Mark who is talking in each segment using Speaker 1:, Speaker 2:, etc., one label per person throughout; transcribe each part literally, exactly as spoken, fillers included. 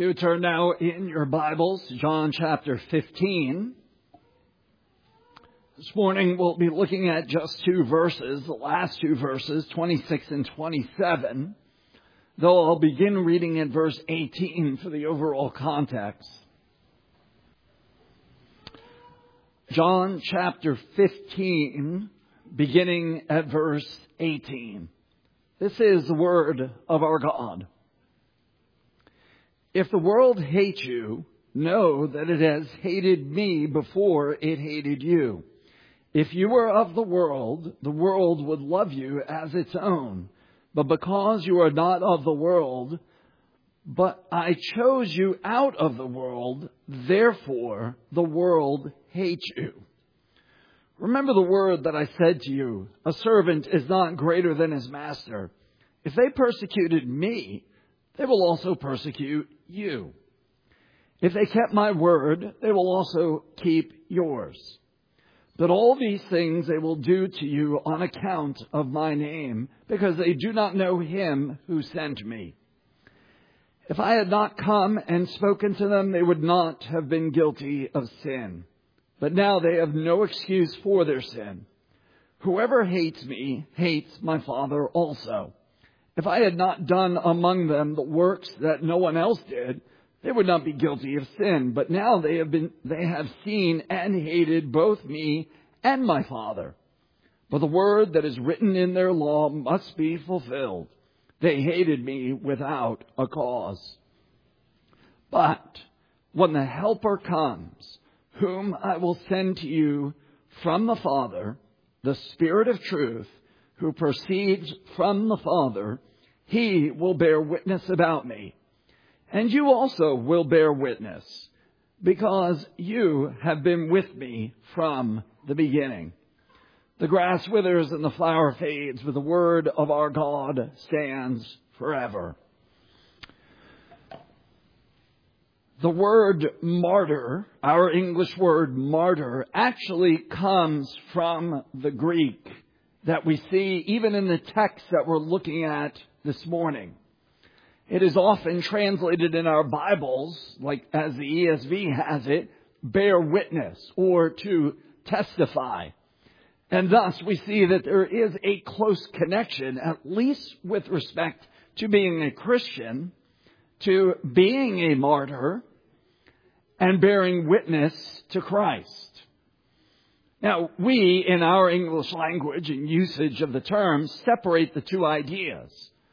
Speaker 1: To turn now in your Bibles to John chapter fifteen. This morning we'll be looking at just two verses, the last two verses, twenty-six and twenty-seven, though I'll begin reading at verse eighteen for the overall context. John chapter fifteen, beginning at verse eighteen. This is the word of our God. If the world hates you, know that it has hated me before it hated you. If you were of the world, the world would love you as its own. But because you are not of the world, but I chose you out of the world, therefore the world hates you. Remember the word that I said to you, a servant is not greater than his master. If they persecuted me, they will also persecute you. If they kept my word, they will also keep yours. But all these things they will do to you on account of my name, because they do not know him who sent me. If I had not come and spoken to them, they would not have been guilty of sin. But now they have no excuse for their sin. Whoever hates me hates my Father also. If I had not done among them the works that no one else did, they would not be guilty of sin. But now they have been, they have seen and hated both me and my Father. But the word that is written in their law must be fulfilled. They hated me without a cause. But when the Helper comes, whom I will send to you from the Father, the Spirit of truth, who proceeds from the Father, he will bear witness about me. And you also will bear witness, because you have been with me from the beginning. The grass withers and the flower fades, but the word of our God stands forever. The word martyr, our English word martyr, actually comes from the Greek that we see even in the text that we're looking at this morning. It is often translated in our Bibles, like as the E S V has it, bear witness or to testify. And thus we see that there is a close connection, at least with respect to being a Christian, to being a martyr and bearing witness to Christ. Now, we, in our English language and usage of the term, separate the two ideas.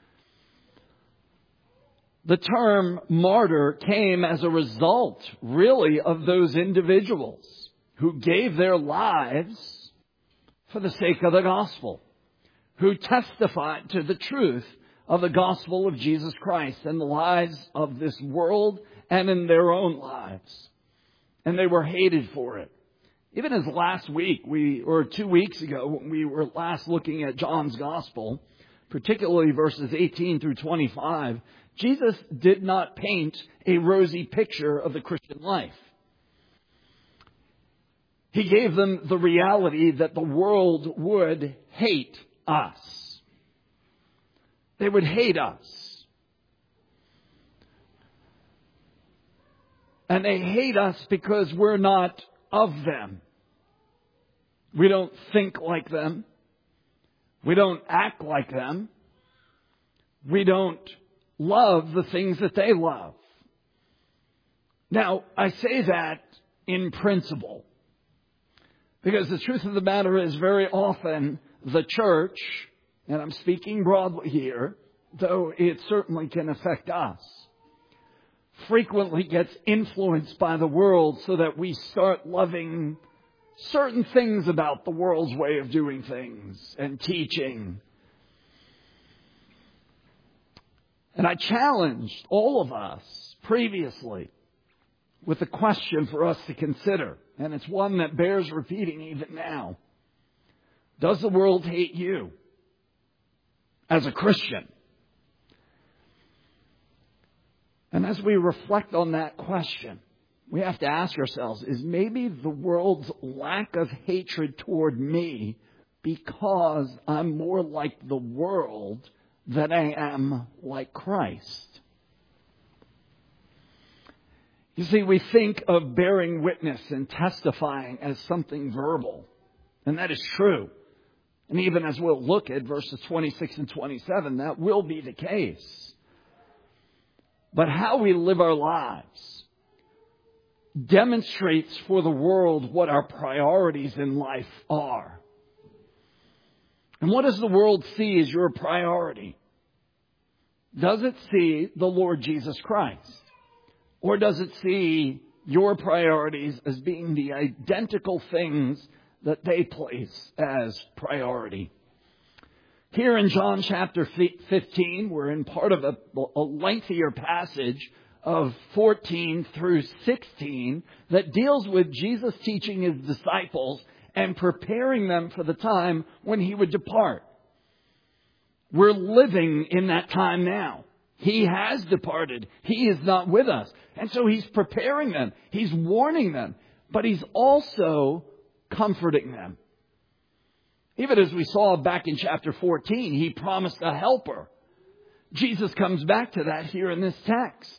Speaker 1: The term martyr came as a result, really, of those individuals who gave their lives for the sake of the gospel, who testified to the truth of the gospel of Jesus Christ in the lives of this world and in their own lives. And they were hated for it. Even as last week, we or two weeks ago, when we were last looking at John's Gospel, particularly verses eighteen through twenty-five, Jesus did not paint a rosy picture of the Christian life. He gave them the reality that the world would hate us. They would hate us. And they hate us because we're not of them. We don't think like them. We don't act like them. We don't love the things that they love. Now, I say that in principle, because the truth of the matter is very often the church, and I'm speaking broadly here, though it certainly can affect us, frequently gets influenced by the world so that we start loving certain things about the world's way of doing things and teaching. And I challenged all of us previously with a question for us to consider, and it's one that bears repeating even now. Does the world hate you as a Christian? And as we reflect on that question, we have to ask ourselves, is maybe the world's lack of hatred toward me because I'm more like the world than I am like Christ? You see, we think of bearing witness and testifying as something verbal. And that is true. And even as we'll look at verses twenty-six and twenty-seven, that will be the case. But how we live our lives demonstrates for the world what our priorities in life are. And what does the world see as your priority? Does it see the Lord Jesus Christ? Or does it see your priorities as being the identical things that they place as priority? Here in John chapter fifteen, we're in part of a, a lengthier passage of fourteen through sixteen that deals with Jesus teaching his disciples and preparing them for the time when he would depart. We're living in that time now. He has departed. He is not with us. And so he's preparing them. He's warning them. But he's also comforting them. Even as we saw back in chapter fourteen, he promised a helper. Jesus comes back to that here in this text.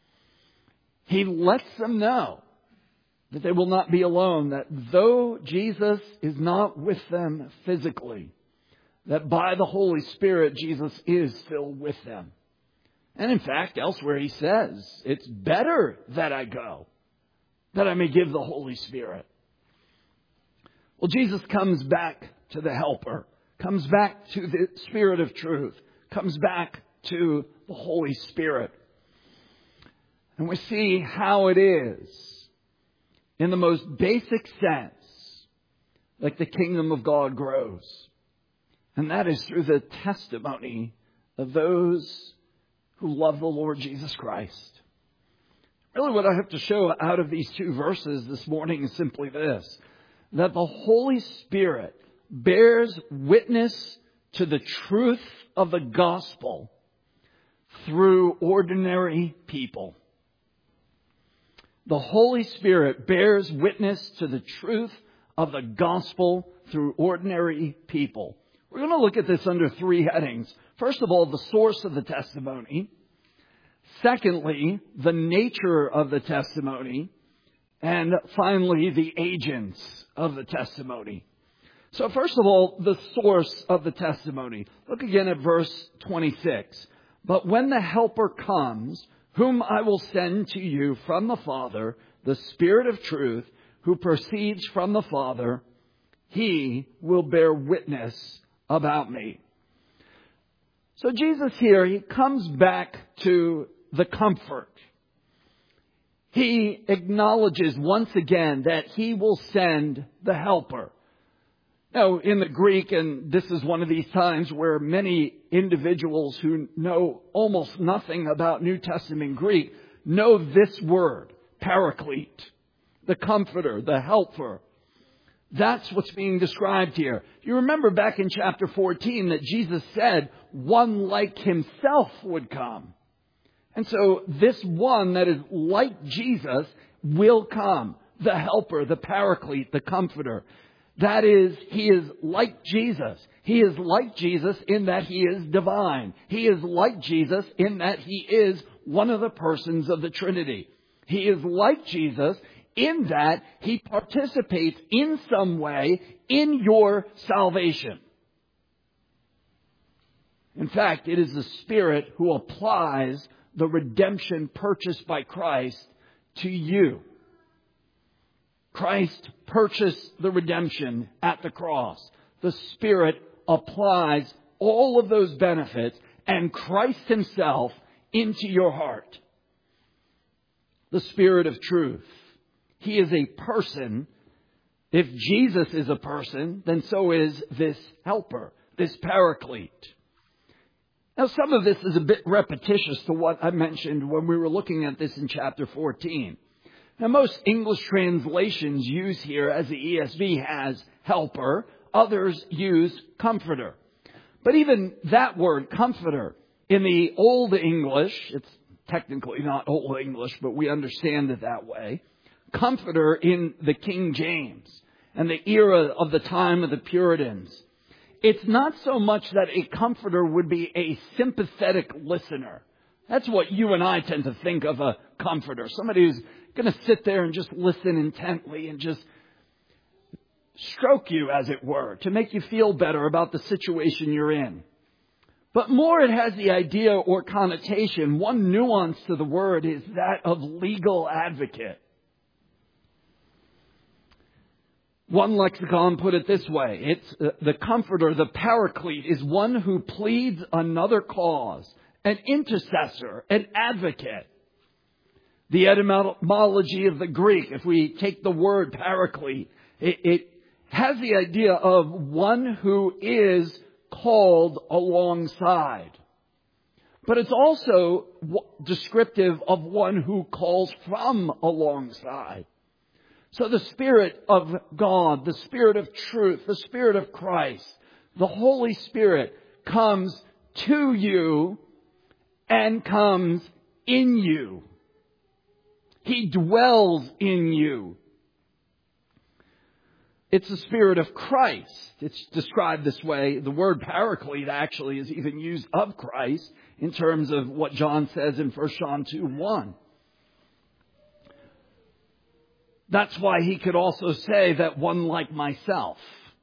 Speaker 1: He lets them know that they will not be alone, that though Jesus is not with them physically, that by the Holy Spirit, Jesus is still with them. And in fact, elsewhere he says, it's better that I go, that I may give the Holy Spirit. Well, Jesus comes back to the Helper, comes back to the Spirit of truth, comes back to the Holy Spirit. And we see how it is, in the most basic sense, like the kingdom of God grows. And that is through the testimony of those who love the Lord Jesus Christ. Really what I have to show out of these two verses this morning is simply this, that the Holy Spirit bears witness to the truth of the gospel through ordinary people. The Holy Spirit bears witness to the truth of the gospel through ordinary people. We're going to look at this under three headings. First of all, the source of the testimony. Secondly, the nature of the testimony. And finally, the agents of the testimony. So first of all, the source of the testimony. Look again at verse twenty-six. But when the Helper comes, whom I will send to you from the Father, the Spirit of truth, who proceeds from the Father, he will bear witness about me. So Jesus here, he comes back to the comfort. He acknowledges once again that he will send the Helper. Now, in the Greek, and this is one of these times where many individuals who know almost nothing about New Testament Greek know this word, paraclete, the comforter, the helper. That's what's being described here. You remember back in chapter fourteen that Jesus said one like himself would come. And so this one that is like Jesus will come. The helper, the paraclete, the comforter. That is, he is like Jesus. He is like Jesus in that he is divine. He is like Jesus in that he is one of the persons of the Trinity. He is like Jesus in that he participates in some way in your salvation. In fact, it is the Spirit who applies the redemption purchased by Christ to you. Christ purchased the redemption at the cross. The Spirit applies all of those benefits and Christ himself into your heart. The Spirit of truth. He is a person. If Jesus is a person, then so is this helper, this paraclete. Now, some of this is a bit repetitious to what I mentioned when we were looking at this in chapter fourteen. Now, most English translations use here, as the E S V has, helper. Others use comforter. But even that word, comforter, in the Old English, it's technically not Old English, but we understand it that way. Comforter in the King James and the era of the time of the Puritans. It's not so much that a comforter would be a sympathetic listener, That's what you and I tend to think of a comforter. Somebody who's going to sit there and just listen intently and just stroke you, as it were, to make you feel better about the situation you're in. But more, it has the idea or connotation. One nuance to the word is that of legal advocate. One lexicon put it this way. It's uh, the comforter, the paraclete, is one who pleads another cause, an intercessor, an advocate. The etymology of the Greek, if we take the word paraclete, it, it has the idea of one who is called alongside. But it's also descriptive of one who calls from alongside. So the Spirit of God, the Spirit of truth, the Spirit of Christ, the Holy Spirit comes to you and comes in you. He dwells in you. It's the Spirit of Christ. It's described this way. The word paraclete actually is even used of Christ in terms of what John says in First John two one. That's why he could also say that one like myself.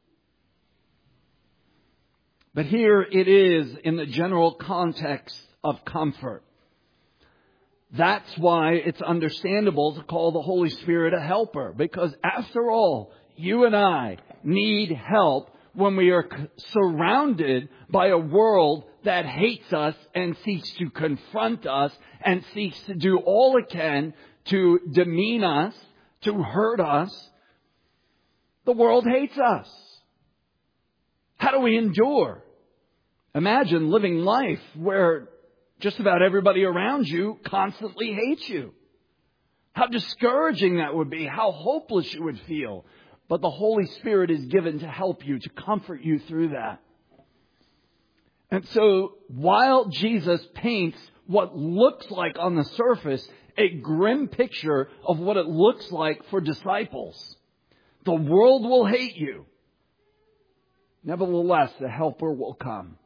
Speaker 1: But here it is in the general context of comfort. That's why it's understandable to call the Holy Spirit a helper. Because after all, you and I need help when we are surrounded by a world that hates us and seeks to confront us and seeks to do all it can to demean us, to hurt us. The world hates us. How do we endure? Imagine living life where just about everybody around you constantly hates you. How discouraging that would be. How hopeless you would feel. But the Holy Spirit is given to help you, to comfort you through that. And so while Jesus paints what looks like on the surface a grim picture of what it looks like for disciples, the world will hate you. Nevertheless, the helper will come.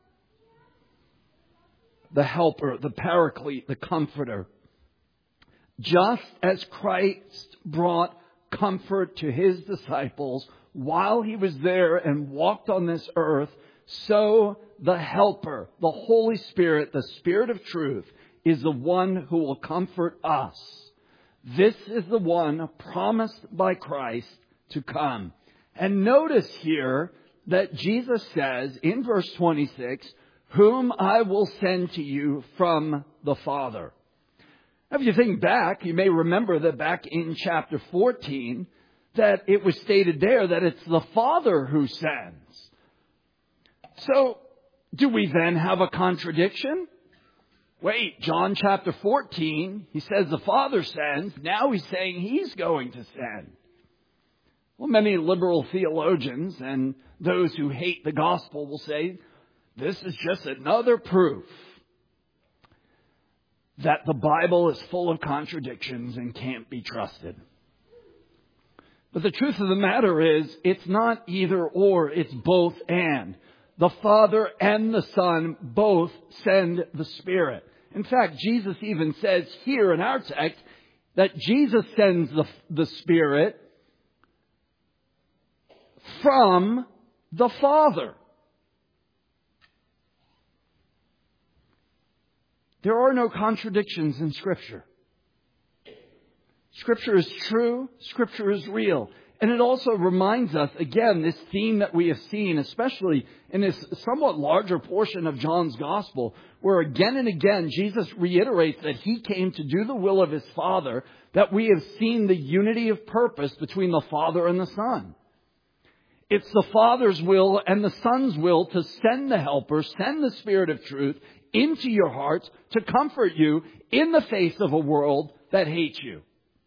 Speaker 1: The helper, the paraclete, the comforter. Just as Christ brought comfort to his disciples while he was there and walked on this earth, so the helper, the Holy Spirit, the Spirit of truth, is the one who will comfort us. This is the one promised by Christ to come. And notice here that Jesus says in verse twenty-six, whom I will send to you from the Father. Now, if you think back, you may remember that back in chapter fourteen, that it was stated there that it's the Father who sends. So, do we then have a contradiction? Wait, John chapter fourteen, he says the Father sends. Now he's saying he's going to send. Well, many liberal theologians and those who hate the gospel will say, this is just another proof that the Bible is full of contradictions and can't be trusted. But the truth of the matter is, it's not either or, it's both and. The Father and the Son both send the Spirit. In fact, Jesus even says here in our text that Jesus sends the, the Spirit from the Father. There are no contradictions in Scripture. Scripture is true. Scripture is real. And it also reminds us, again, this theme that we have seen, especially in this somewhat larger portion of John's Gospel, where again and again Jesus reiterates that he came to do the will of his Father, that we have seen the unity of purpose between the Father and the Son. It's the Father's will and the Son's will to send the Helper, send the Spirit of truth into your hearts to comfort you in the face of a world that hates you.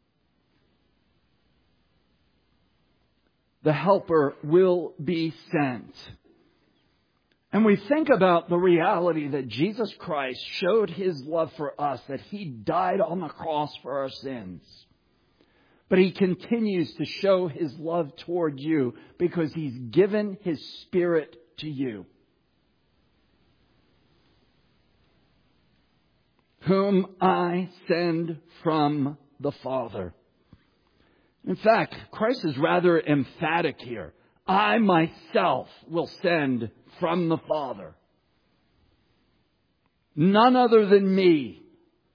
Speaker 1: The Helper will be sent. And we think about the reality that Jesus Christ showed his love for us, that he died on the cross for our sins. But he continues to show his love toward you because he's given his Spirit to you. whom I send from the Father. In fact, Christ is rather emphatic here. I myself will send from the Father. None other than me,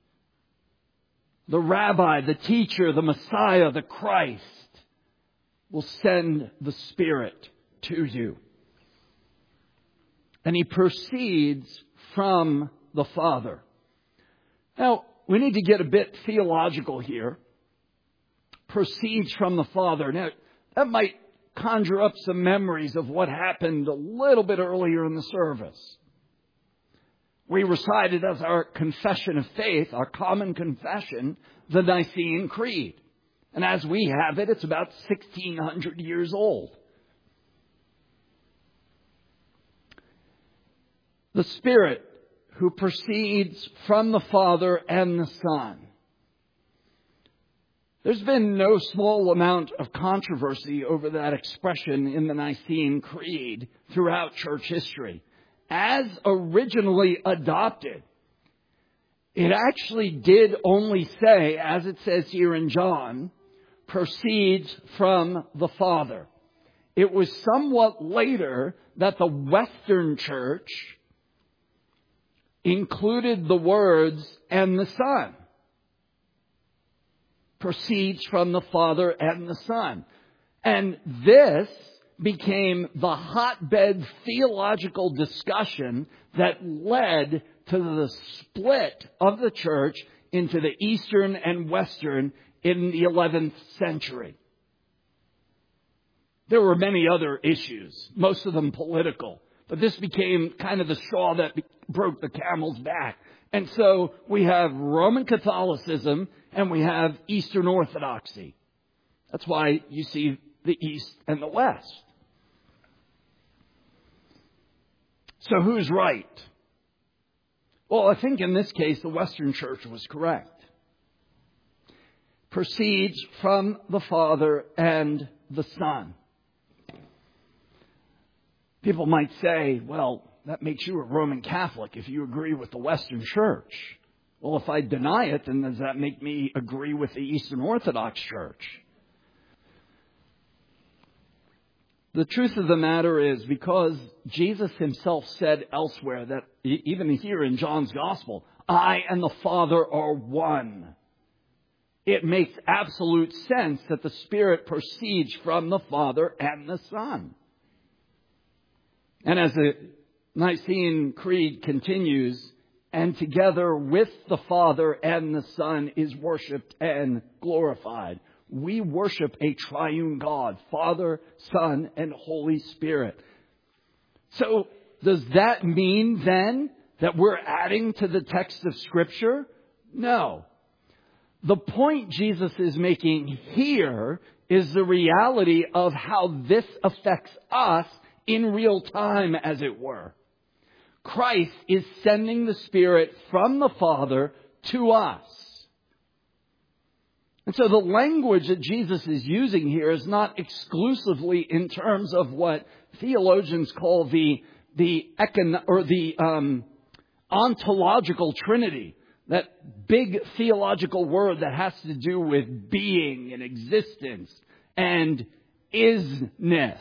Speaker 1: the Rabbi, the teacher, the Messiah, the Christ, will send the Spirit to you. And He proceeds from the Father. Now, we need to get a bit theological here. Proceeds from the Father. Now, that might conjure up some memories of what happened a little bit earlier in the service. We recited as our confession of faith, our common confession, the Nicene Creed. And as we have it, it's about sixteen hundred years old. The Spirit who proceeds from the Father and the Son. There's been no small amount of controversy over that expression in the Nicene Creed throughout church history. As originally adopted, it actually did only say, as it says here in John, proceeds from the Father. It was somewhat later that the Western Church included the words, and the Son. Proceeds from the Father and the Son. And this became the hotbed theological discussion that led to the split of the church into the Eastern and Western in the eleventh century. There were many other issues, most of them political. But this became kind of the straw that broke the camel's back. And so we have Roman Catholicism and we have Eastern Orthodoxy. That's why you see the East and the West. So who's right? Well, I think in this case the Western Church was correct. Proceeds from the Father and the Son. People might say, well, that makes you a Roman Catholic if you agree with the Western Church. Well, if I deny it, then does that make me agree with the Eastern Orthodox Church? The truth of the matter is, because Jesus himself said elsewhere that, even here in John's Gospel, I and the Father are one. It makes absolute sense that the Spirit proceeds from the Father and the Son. And as the Nicene Creed continues, and together with the Father and the Son is worshipped and glorified. We worship a triune God, Father, Son, and Holy Spirit. So does that mean then that we're adding to the text of Scripture? No. The point Jesus is making here is the reality of how this affects us in real time, as it were. Christ is sending the Spirit from the Father to us. And so the language that Jesus is using here is not exclusively in terms of what theologians call the the econ- or the um, ontological Trinity, that big theological word that has to do with being and existence and isness.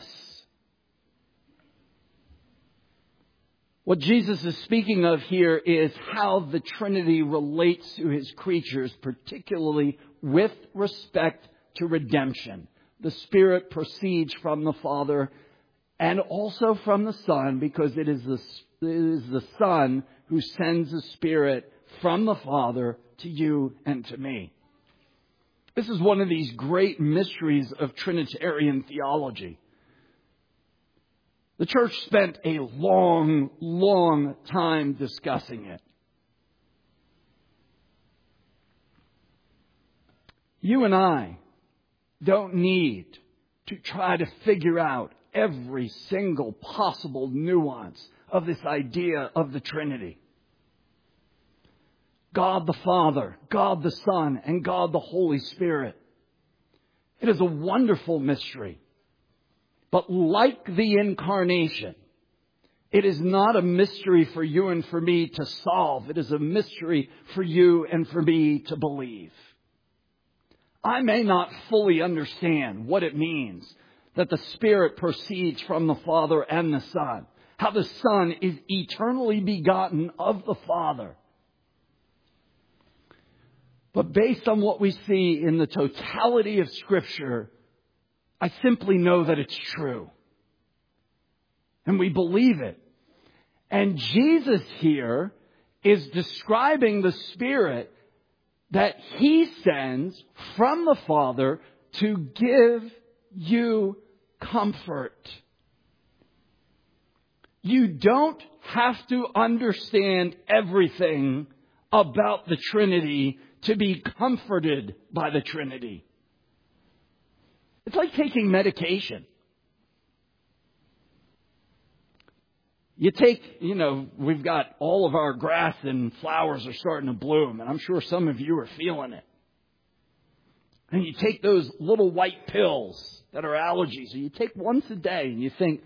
Speaker 1: What Jesus is speaking of here is how the Trinity relates to his creatures, particularly with respect to redemption. The Spirit proceeds from the Father and also from the Son, because it is the, it is the Son who sends the Spirit from the Father to you and to me. This is one of these great mysteries of Trinitarian theology. The church spent a long, long time discussing it. You and I don't need to try to figure out every single possible nuance of this idea of the Trinity. God the Father, God the Son, and God the Holy Spirit. It is a wonderful mystery. But like the Incarnation, It is not a mystery for you and for me to solve. It is a mystery for you and for me to believe. I may not fully understand what it means that the Spirit proceeds from the Father and the Son, how the Son is eternally begotten of the Father. But based on what we see in the totality of Scripture, I simply know that it's true. And we believe it. And Jesus here is describing the Spirit that He sends from the Father to give you comfort. You don't have to understand everything about the Trinity to be comforted by the Trinity. It's like taking medication. You take, you know, we've got all of our grass and flowers are starting to bloom, and I'm sure some of you are feeling it. And you take those little white pills that are allergies, and you take once a day, and you think,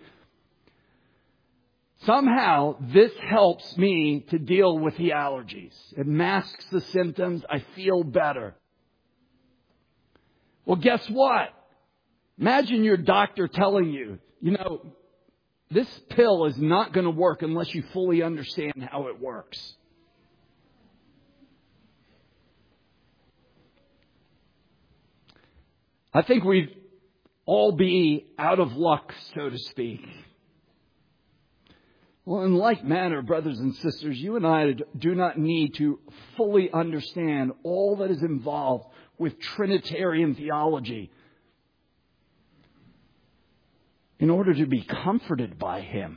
Speaker 1: somehow this helps me to deal with the allergies. It masks the symptoms. I feel better. Well, guess what? Imagine your doctor telling you, you know, this pill is not going to work unless you fully understand how it works. I think we'd all be out of luck, so to speak. Well, in like manner, brothers and sisters, you and I do not need to fully understand all that is involved with Trinitarian theology in order to be comforted by Him.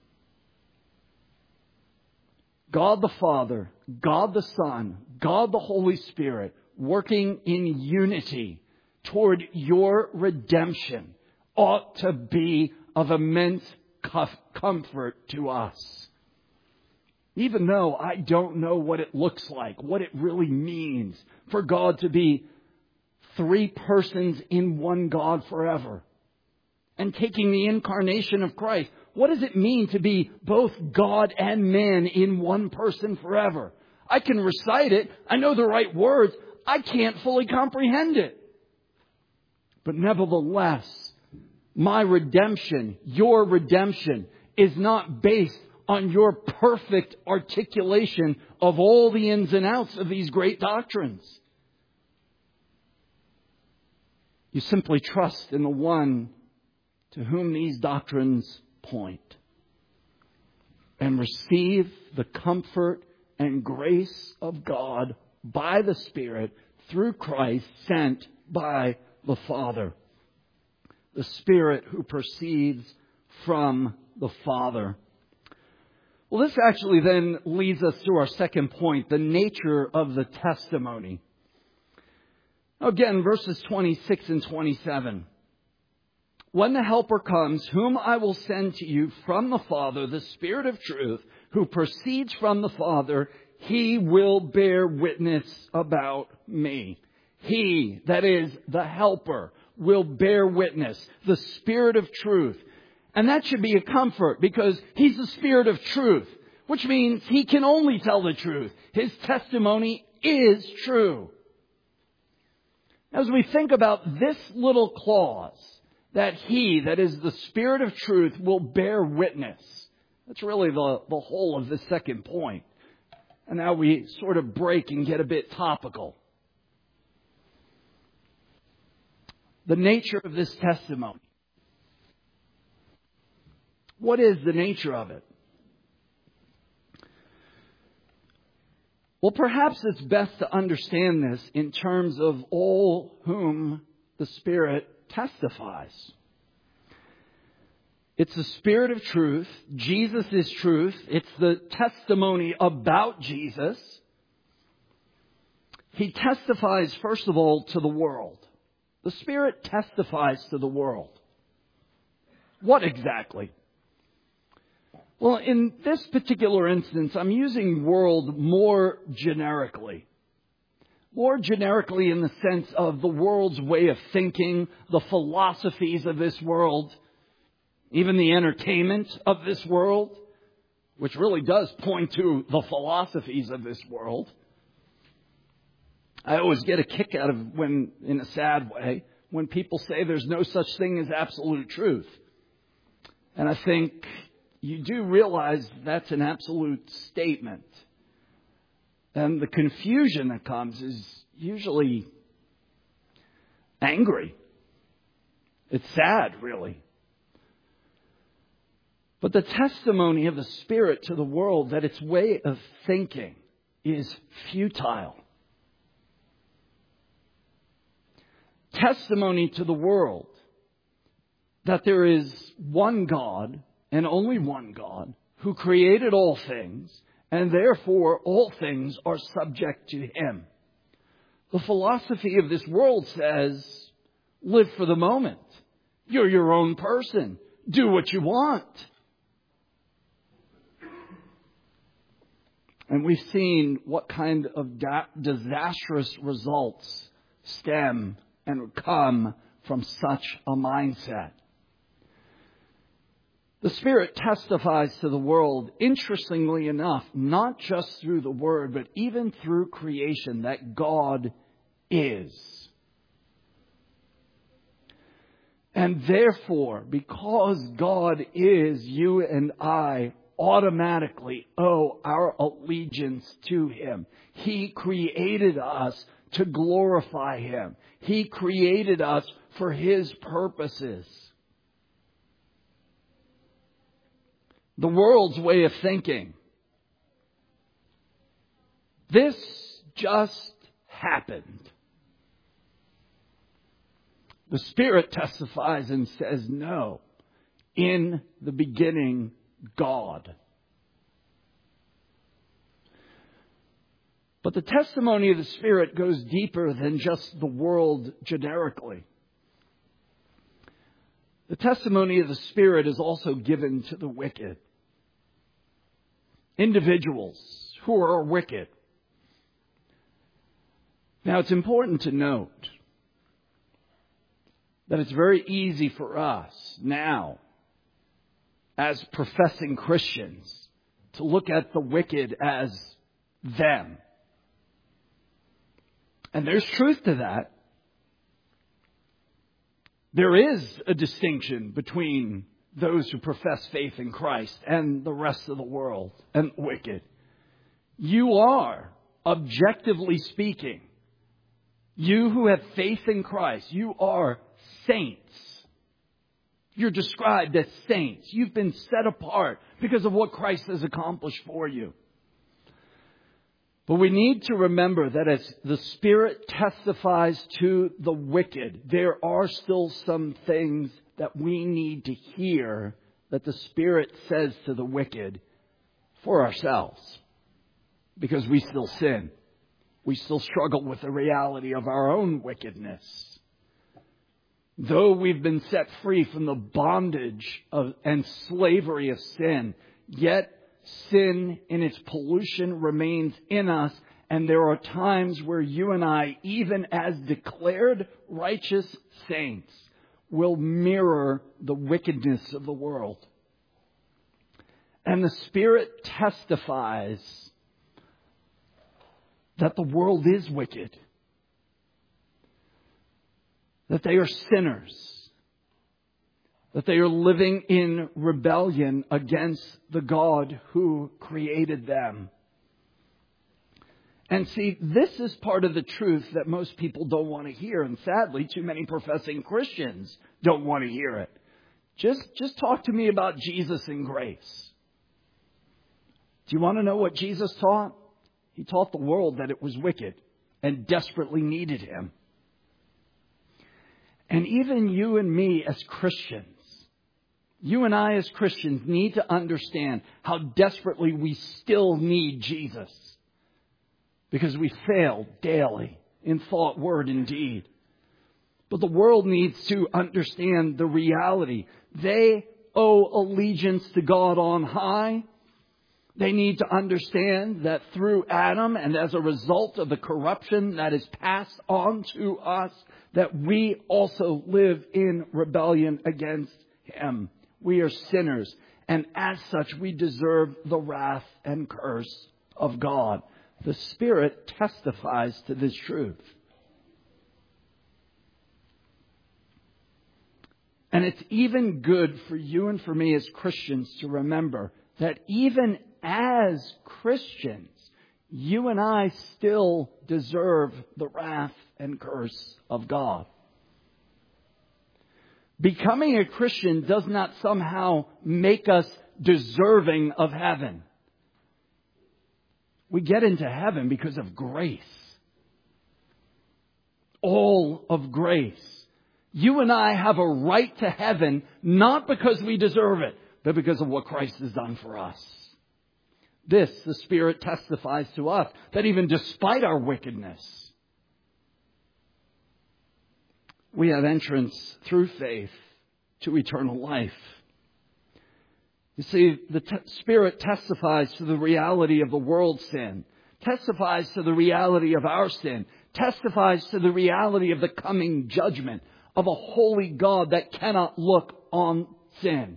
Speaker 1: God the Father, God the Son, God the Holy Spirit, working in unity toward your redemption ought to be of immense comfort to us. Even though I don't know what it looks like, what it really means for God to be three persons in one God forever. And taking the incarnation of Christ, what does it mean to be both God and man in one person forever? I can recite it. I know the right words. I can't fully comprehend it. But nevertheless, my redemption, your redemption, is not based on your perfect articulation of all the ins and outs of these great doctrines. You simply trust in the one to whom these doctrines point, and receive the comfort and grace of God by the Spirit through Christ sent by the Father. The Spirit who proceeds from the Father. Well, this actually then leads us to our second point, the nature of the testimony. Again, verses twenty-six and twenty-seven. When the Helper comes, whom I will send to you from the Father, the Spirit of truth, who proceeds from the Father, He will bear witness about me. He, that is the Helper, will bear witness, the Spirit of truth. And that should be a comfort because He's the Spirit of truth, which means He can only tell the truth. His testimony is true. As we think about this little clause, that He, that is the Spirit of truth, will bear witness. That's really the, the whole of the second point. And now we sort of break and get a bit topical. The nature of this testimony. What is the nature of it? Well, perhaps it's best to understand this in terms of all whom the Spirit testifies. It's the Spirit of truth. Jesus is truth. It's the testimony about Jesus. He testifies, first of all, to the world. The Spirit testifies to the world. What exactly? Well, in this particular instance, I'm using world more generically. More generically in the sense of the world's way of thinking, the philosophies of this world, even the entertainment of this world. which really does point to the philosophies of this world. I always get a kick out of when, in a sad way, when people say there's no such thing as absolute truth. And I think you do realize that's an absolute statement. And the confusion that comes is usually angry. It's sad, really. But the testimony of the Spirit to the world that its way of thinking is futile. Testimony to the world that there is one God and only one God who created all things, and therefore all things are subject to Him. The philosophy of this world says, live for the moment. You're your own person. Do what you want. And we've seen what kind of da- disastrous results stem and come from such a mindset. The Spirit testifies to the world, interestingly enough, not just through the Word, but even through creation, that God is. And therefore, because God is, you and I automatically owe our allegiance to Him. He created us to glorify Him. He created us for His purposes. The world's way of thinking. This just happened. The Spirit testifies and says, no, in the beginning, God. But the testimony of the Spirit goes deeper than just the world generically. The testimony of the Spirit is also given to the wicked. Individuals who are wicked. Now, it's important to note that it's very easy for us now, as professing Christians, to look at the wicked as them. And there's truth to that. There is a distinction between those who profess faith in Christ and the rest of the world and the wicked. You are, objectively speaking, you who have faith in Christ, you are saints. You're described as saints. You've been set apart because of what Christ has accomplished for you. But we need to remember that as the Spirit testifies to the wicked, there are still some things that we need to hear that the Spirit says to the wicked for ourselves. Because we still sin. We still struggle with the reality of our own wickedness. Though we've been set free from the bondage of, and slavery of sin, yet sin in its pollution remains in us, and there are times where you and I, even as declared righteous saints, will mirror the wickedness of the world. And the Spirit testifies that the world is wicked, that they are sinners, that they are living in rebellion against the God who created them. And see, this is part of the truth that most people don't want to hear. And sadly, too many professing Christians don't want to hear it. Just, just talk to me about Jesus and grace. Do you want to know what Jesus taught? He taught the world that it was wicked and desperately needed Him. And even you and me as Christians, you and I as Christians need to understand how desperately we still need Jesus. Because we fail daily in thought, word, and deed. But the world needs to understand the reality. They owe allegiance to God on high. They need to understand that through Adam and as a result of the corruption that is passed on to us, that we also live in rebellion against Him. We are sinners. And as such, we deserve the wrath and curse of God. The Spirit testifies to this truth. And it's even good for you and for me as Christians to remember that even as Christians, you and I still deserve the wrath and curse of God. Becoming a Christian does not somehow make us deserving of heaven. We get into heaven because of grace. All of grace. You and I have a right to heaven, not because we deserve it, but because of what Christ has done for us. This, the Spirit testifies to us, that even despite our wickedness, we have entrance through faith to eternal life. You see, the t- Spirit testifies to the reality of the world's sin, testifies to the reality of our sin, testifies to the reality of the coming judgment of a holy God that cannot look on sin.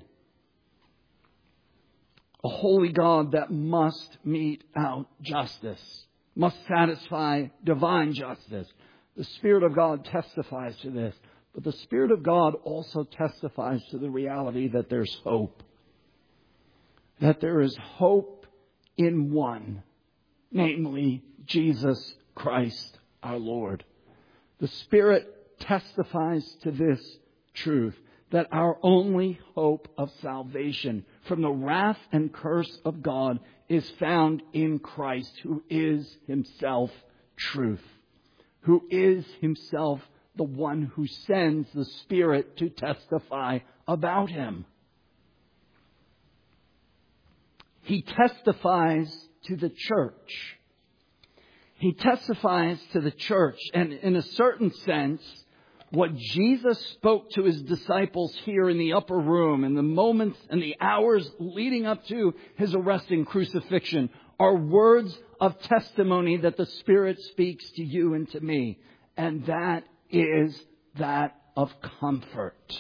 Speaker 1: A holy God that must mete out justice, must satisfy divine justice. The Spirit of God testifies to this. But the Spirit of God also testifies to the reality that there's hope. That there is hope in one, namely Jesus Christ our Lord. The Spirit testifies to this truth, that our only hope of salvation from the wrath and curse of God is found in Christ, who is himself truth, who is himself the one who sends the Spirit to testify about him. He testifies to the church. He testifies to the church, and in a certain sense, what Jesus spoke to his disciples here in the upper room in the moments and the hours leading up to his arrest and crucifixion are words of testimony that the Spirit speaks to you and to me. And that is that of comfort.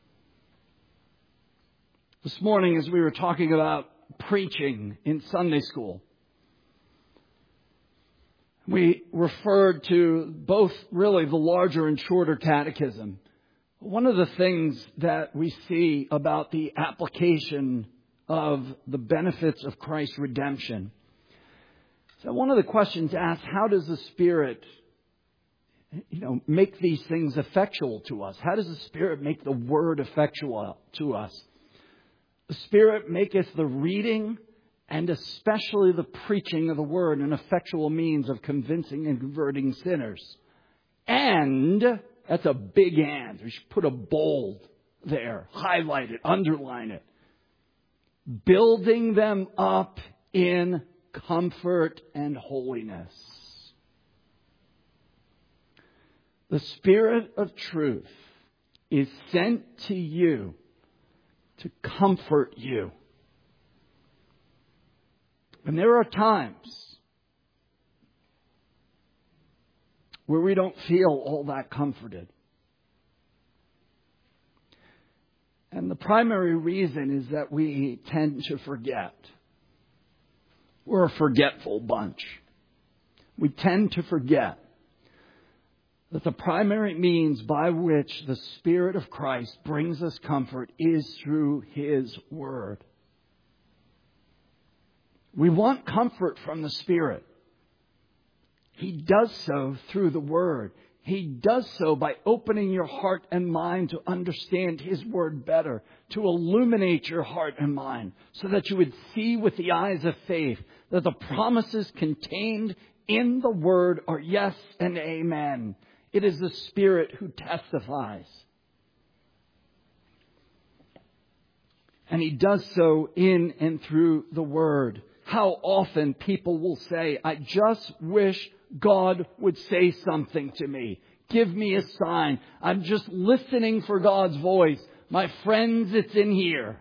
Speaker 1: This morning, as we were talking about preaching in Sunday school, we referred to both really the larger and shorter catechism. One of the things that we see about the application of the benefits of Christ's redemption. So one of the questions asked, how does the Spirit, you know, make these things effectual to us? How does the Spirit make the Word effectual to us? The Spirit maketh the reading and especially the preaching of the Word an effectual means of convincing and converting sinners. And, that's a big and. We should put a bold there, highlight it, underline it. Building them up in comfort and holiness. The Spirit of truth is sent to you to comfort you. And there are times where we don't feel all that comforted. And the primary reason is that we tend to forget. We're a forgetful bunch. We tend to forget that the primary means by which the Spirit of Christ brings us comfort is through His Word. We want comfort from the Spirit. He does so through the Word. He does so by opening your heart and mind to understand His Word better, to illuminate your heart and mind, so that you would see with the eyes of faith that the promises contained in the Word are yes and amen. It is the Spirit who testifies. And He does so in and through the Word. How often people will say, I just wish God would say something to me. Give me a sign. I'm just listening for God's voice. My friends, it's in here.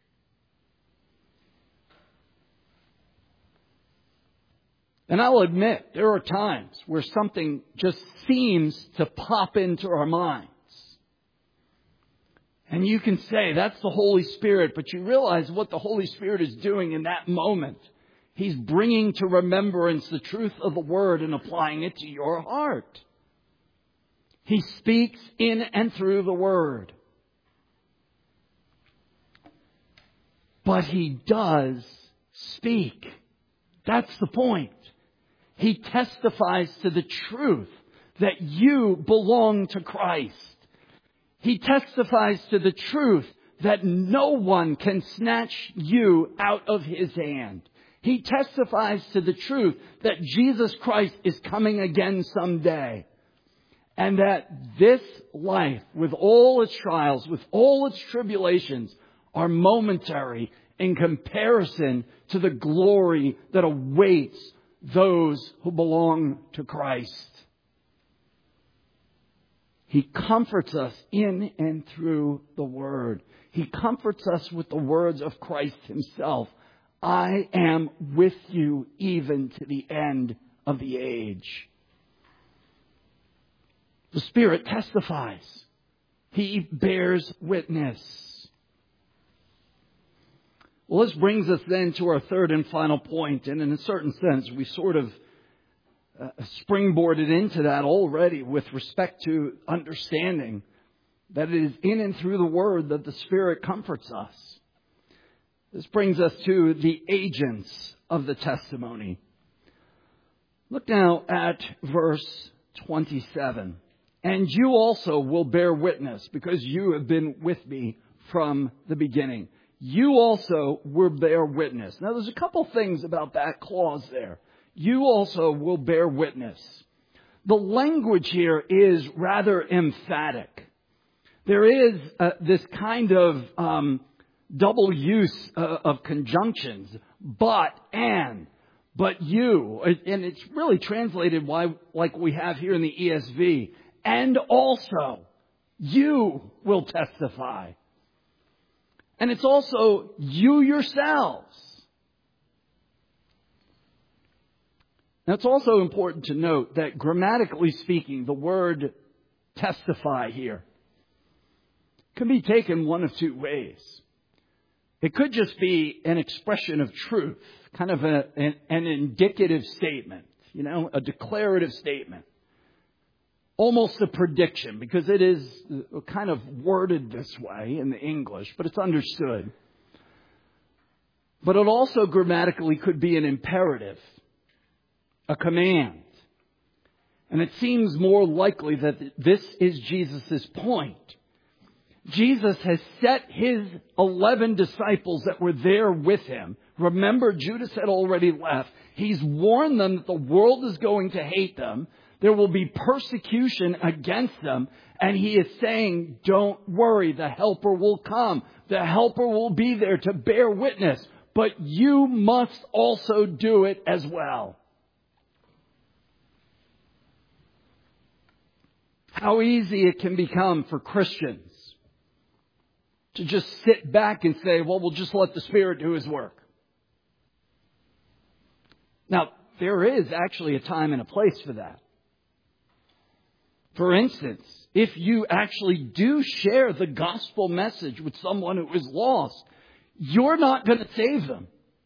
Speaker 1: And I'll admit, there are times where something just seems to pop into our minds. And you can say, that's the Holy Spirit, but you realize what the Holy Spirit is doing in that moment. He's bringing to remembrance the truth of the Word and applying it to your heart. He speaks in and through the Word. But He does speak. That's the point. He testifies to the truth that you belong to Christ. He testifies to the truth that no one can snatch you out of His hand. He testifies to the truth that Jesus Christ is coming again someday. And that this life, with all its trials, with all its tribulations, are momentary in comparison to the glory that awaits those who belong to Christ. He comforts us in and through the Word. He comforts us with the words of Christ Himself. I am with you even to the end of the age. The Spirit testifies. He bears witness. Well, this brings us then to our third and final point. And in a certain sense, we sort of uh, springboarded into that already with respect to understanding that it is in and through the Word that the Spirit comforts us. This brings us to the agents of the testimony. Look now at verse twenty-seven. And you also will bear witness because you have been with me from the beginning. You also will bear witness. Now there's a couple things about that clause there. You also will bear witness. The language here is rather emphatic. There is uh, this kind of um, double use uh, of conjunctions. But, and, but you. And it's really translated why, like we have here in the E S V. And also, you will testify. And it's also you yourselves. Now, it's also important to note that grammatically speaking, the word testify here can be taken one of two ways. It could just be an expression of truth, kind of a, an, an indicative statement, you know, a declarative statement. Almost a prediction, because it is kind of worded this way in the English, but it's understood. But it also grammatically could be an imperative, a command. And it seems more likely that this is Jesus' point. Jesus has set His eleven disciples that were there with Him. Remember, Judas had already left. He's warned them that the world is going to hate them. There will be persecution against them. And He is saying, don't worry, the Helper will come. The Helper will be there to bear witness. But you must also do it as well. How easy it can become for Christians to just sit back and say, well, we'll just let the Spirit do His work. Now, there is actually a time and a place for that. For instance, if you actually do share the gospel message with someone who is lost, you're not going to save them.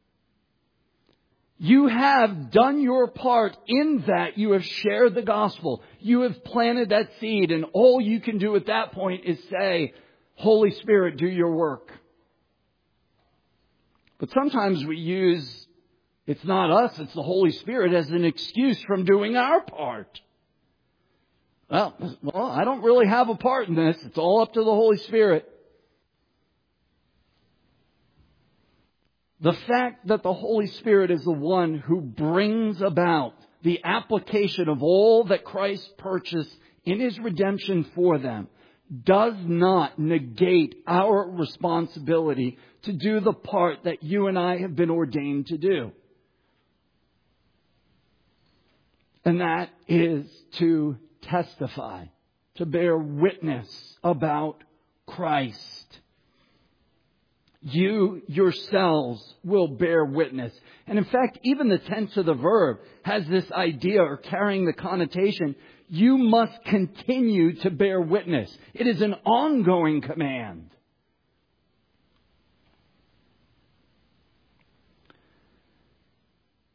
Speaker 1: You have done your part in that you have shared the gospel. You have planted that seed, and all you can do at that point is say, Holy Spirit, do your work. But sometimes we use, it's not us, it's the Holy Spirit as an excuse from doing our part. Well, well, I don't really have a part in this. It's all up to the Holy Spirit. The fact that the Holy Spirit is the one who brings about the application of all that Christ purchased in His redemption for them does not negate our responsibility to do the part that you and I have been ordained to do. And that is to testify, to bear witness about Christ. You yourselves will bear witness. And in fact, even the tense of the verb has this idea or carrying the connotation, you must continue to bear witness. It is an ongoing command.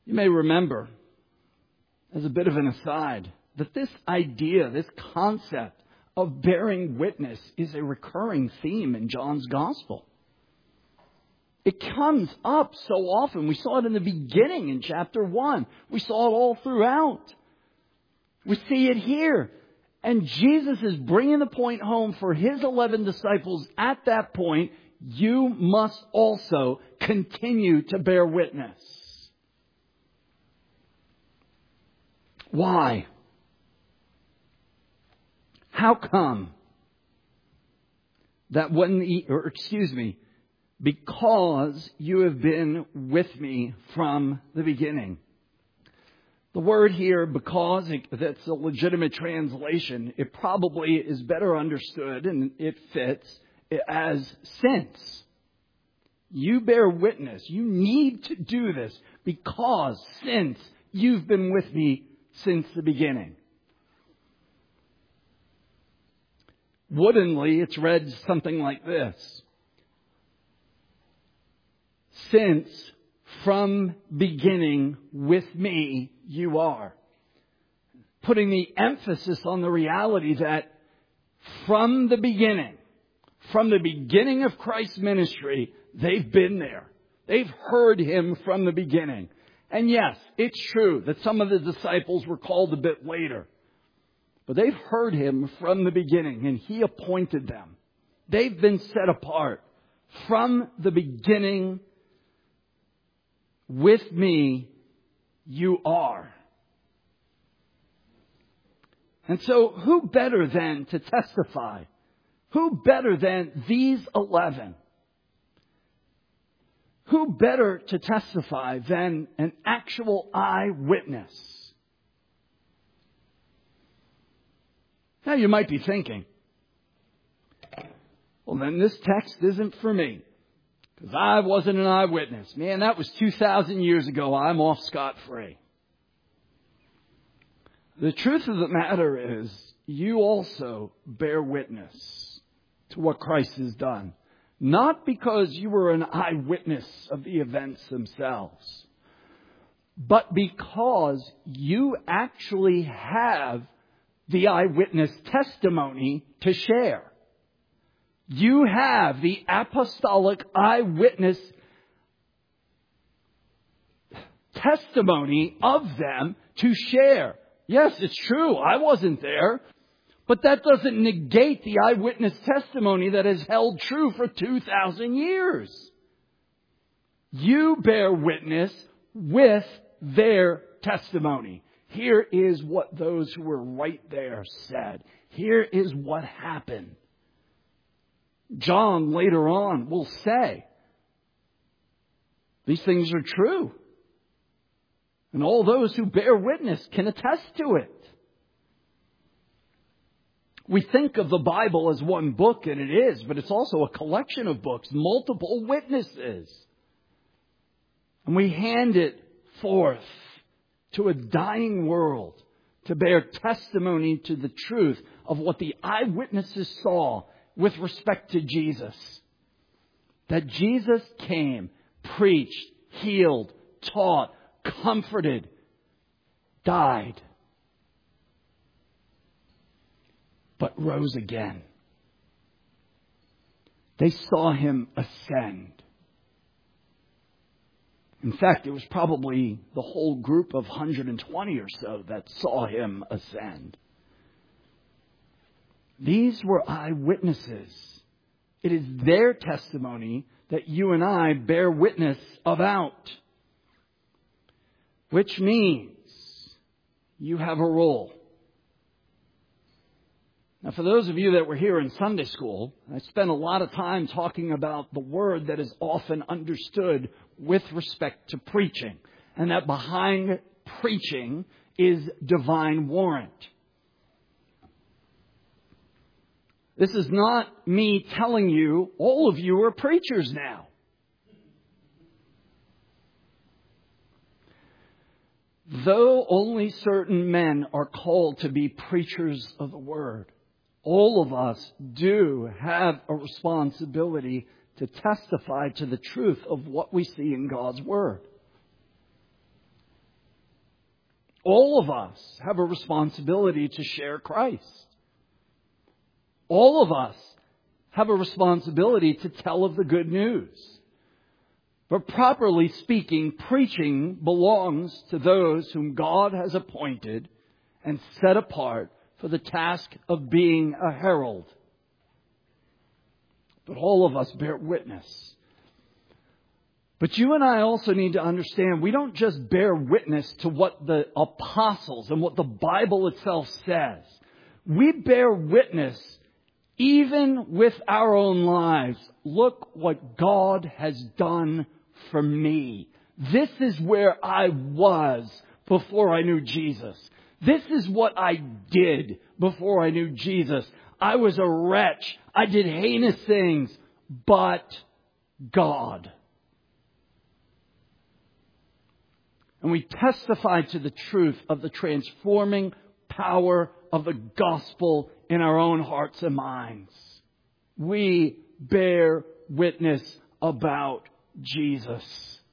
Speaker 1: You may remember, as a bit of an aside, that this idea, this concept of bearing witness is a recurring theme in John's Gospel. It comes up so often. We saw it in the beginning in chapter one. We saw it all throughout. We see it here. And Jesus is bringing the point home for His eleven disciples at that point. You must also continue to bear witness. Why? How come that when the, or excuse me, because you have been with me from the beginning. The word here, because, that's a legitimate translation. It probably is better understood, and it fits, as since. You bear witness. You need to do this because since you've been with me since the beginning. Woodenly, it's read something like this. Since from beginning with me you are. Putting the emphasis on the reality that from the beginning, from the beginning of Christ's ministry, they've been there. They've heard Him from the beginning. And yes, it's true that some of the disciples were called a bit later. But they've heard Him from the beginning, and He appointed them. They've been set apart from the beginning. With me, you are. And so, who better than to testify? Who better than these eleven? Who better to testify than an actual eyewitness? Now you might be thinking, well then this text isn't for me. Because I wasn't an eyewitness. Man, that was two thousand years ago. I'm off scot-free. The truth of the matter is, you also bear witness to what Christ has done. Not because you were an eyewitness of the events themselves, but because you actually have the eyewitness testimony to share. You have the apostolic eyewitness testimony of them to share. Yes, it's true. I wasn't there. But that doesn't negate the eyewitness testimony that has held true for two thousand years. You bear witness with their testimony. Here is what those who were right there said. Here is what happened. John later on will say, these things are true. And all those who bear witness can attest to it. We think of the Bible as one book, and it is, but it's also a collection of books, multiple witnesses. And we hand it forth to a dying world to bear testimony to the truth of what the eyewitnesses saw with respect to Jesus. That Jesus came, preached, healed, taught, comforted, died, but rose again. They saw Him ascend. In fact, it was probably the whole group of one hundred twenty or so that saw Him ascend. These were eyewitnesses. It is their testimony that you and I bear witness about. Which means you have a role. Now, for those of you that were here in Sunday school, I spent a lot of time talking about the word that is often understood with respect to preaching. And that behind preaching is divine warrant. This is not me telling you, all of you are preachers now. Though only certain men are called to be preachers of the word, all of us do have a responsibility to testify to the truth of what we see in God's word. All of us have a responsibility to share Christ. All of us have a responsibility to tell of the good news. But properly speaking, preaching belongs to those whom God has appointed and set apart for the task of being a herald. But all of us bear witness. But you and I also need to understand, we don't just bear witness to what the apostles and what the Bible itself says. We bear witness even with our own lives. Look what God has done for me. This is where I was before I knew Jesus. This is what I did before I knew Jesus. I was a wretch. I did heinous things, but God. And we testify to the truth of the transforming power of the gospel in our own hearts and minds. We bear witness about Jesus,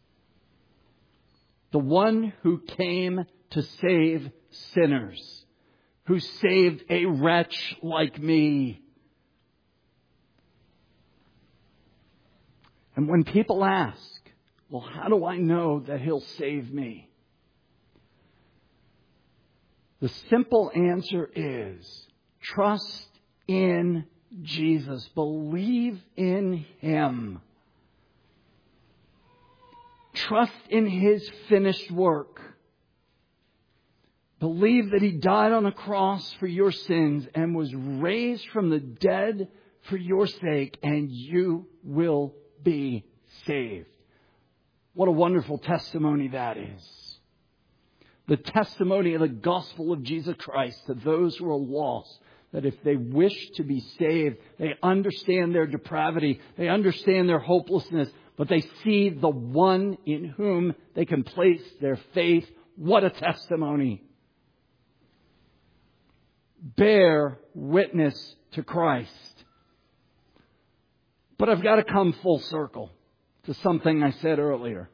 Speaker 1: the one who came to save sinners, who saved a wretch like me. And when people ask, well, how do I know that He'll save me? The simple answer is trust in Jesus. Believe in Him. Trust in His finished work. Believe that He died on a cross for your sins and was raised from the dead for your sake, and you will be saved. What a wonderful testimony that is. The testimony of the gospel of Jesus Christ to those who are lost, that if they wish to be saved, they understand their depravity, they understand their hopelessness, but they see the one in whom they can place their faith. What a testimony. Bear witness to Christ. But I've got to come full circle to something I said earlier.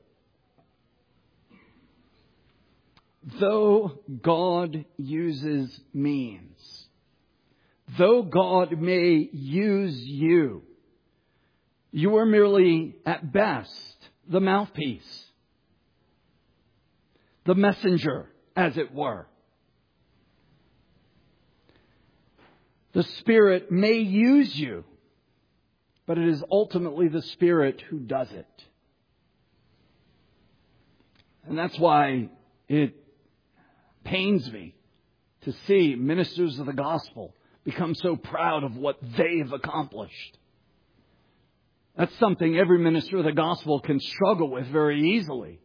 Speaker 1: Though God uses means, though God may use you, you are merely, at best, the mouthpiece, the messenger, as it were. The Spirit may use you, but it is ultimately the Spirit who does it. And that's why it pains me to see ministers of the gospel become so proud of what they've accomplished. That's something every minister of the gospel can struggle with very easily.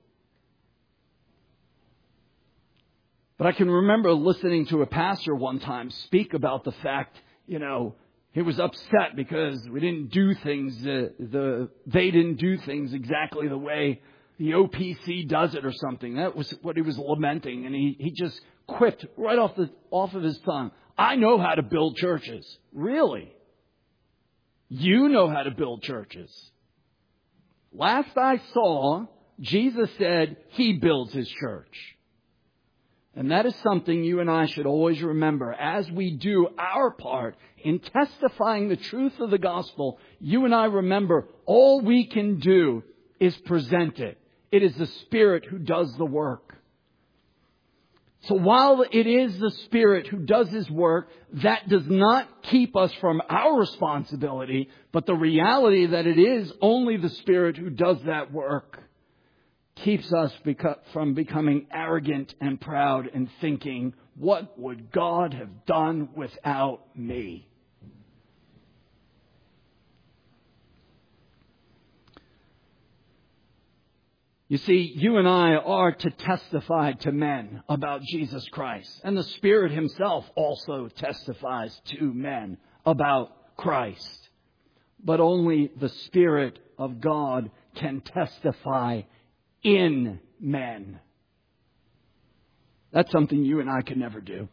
Speaker 1: But I can remember listening to a pastor one time speak about the fact, you know, he was upset because we didn't do things, uh, the they didn't do things exactly the way the O P C does it or something. That was what he was lamenting. And he, he just quipped right off the off of his tongue. I know how to build churches. Really? You know how to build churches. Last I saw, Jesus said He builds His church. And that is something you and I should always remember. As we do our part in testifying the truth of the gospel, you and I remember all we can do is present it. It is the Spirit who does the work. So while it is the Spirit who does His work, that does not keep us from our responsibility, but the reality that it is only the Spirit who does that work keeps us beco- from becoming arrogant and proud and thinking, what would God have done without me? You see, you and I are to testify to men about Jesus Christ. And the Spirit Himself also testifies to men about Christ. But only the Spirit of God can testify in men. That's something you and I can never do.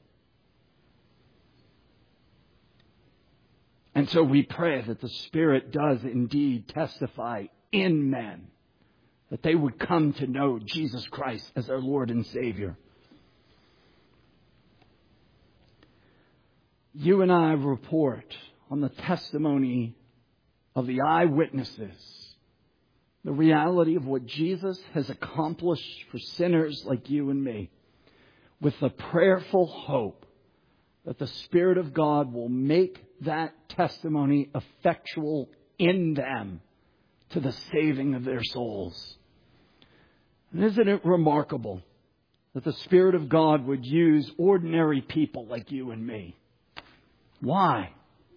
Speaker 1: And so we pray that the Spirit does indeed testify in men, that they would come to know Jesus Christ as their Lord and Savior. you and I report on the testimony of the eyewitnesses, the reality of what Jesus has accomplished for sinners like you and me, with the prayerful hope that the Spirit of God will make that testimony effectual in them to the saving of their souls. And isn't it remarkable that the Spirit of God would use ordinary people like you and me? Why?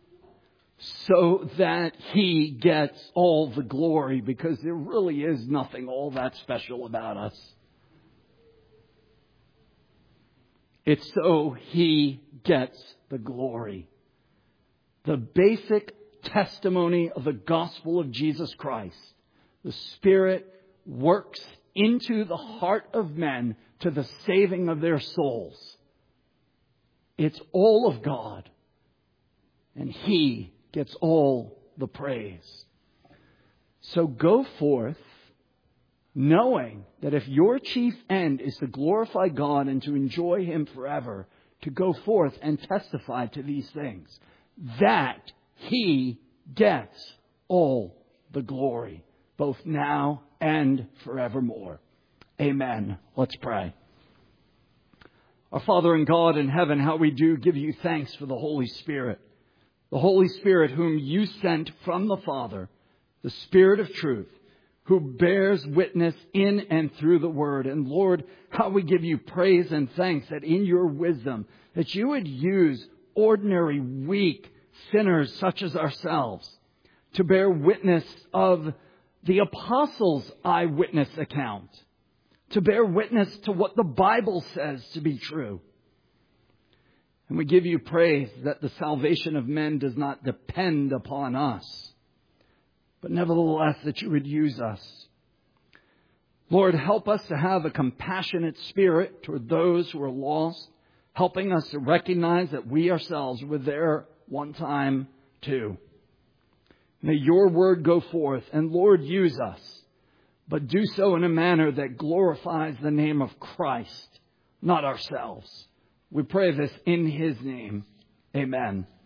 Speaker 1: So that He gets all the glory, because there really is nothing all that special about us. It's so He gets the glory. The basic testimony of the gospel of Jesus Christ. The Spirit works into the heart of men to the saving of their souls. It's all of God. And He gets all the praise. So go forth knowing that if your chief end is to glorify God and to enjoy Him forever, to go forth and testify to these things, that He gets all the glory, both now and forevermore. Amen. Let's pray. Our Father and God in heaven, how we do give you thanks for the Holy Spirit. The Holy Spirit whom you sent from the Father, the Spirit of truth, who bears witness in and through the Word. And Lord, how we give you praise and thanks that in your wisdom, that you would use ordinary, weak sinners such as ourselves to bear witness of the apostles' eyewitness account, to bear witness to what the Bible says to be true. And we give you praise that the salvation of men does not depend upon us, but nevertheless that you would use us. Lord, help us to have a compassionate spirit toward those who are lost, helping us to recognize that we ourselves were there one time too. May your word go forth, and Lord, use us, but do so in a manner that glorifies the name of Christ, not ourselves. We pray this in His name. Amen.